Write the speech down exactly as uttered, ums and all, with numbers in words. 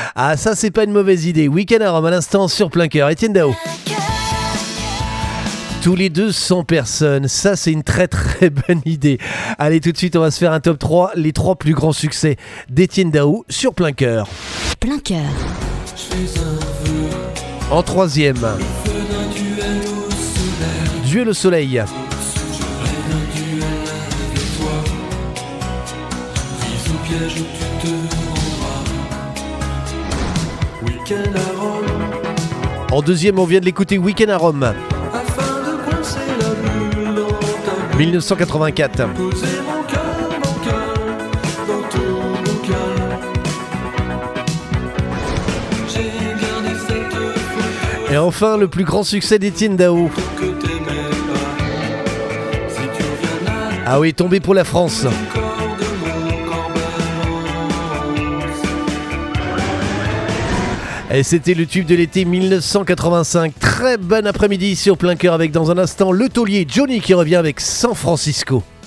Ah, ça, c'est pas une mauvaise idée. Week-end à Rome à l'instant sur plein cœur. Etienne Dao. Tous les deux cents personnes, ça c'est une très très bonne idée. Allez, tout de suite on va se faire un top trois, les trois plus grands succès d'Etienne Dao sur plein cœur. Plein cœur. En troisième, Duel au soleil. En deuxième, on vient de l'écouter, Week-end à Rome. dix-neuf cent quatre-vingt-quatre. Et enfin, le plus grand succès d'Etienne Dao. Ah oui, tombé pour la France. Et c'était le tube de l'été dix-neuf cent quatre-vingt-cinq. Très bon après-midi sur plein cœur avec dans un instant le taulier Johnny qui revient avec San Francisco.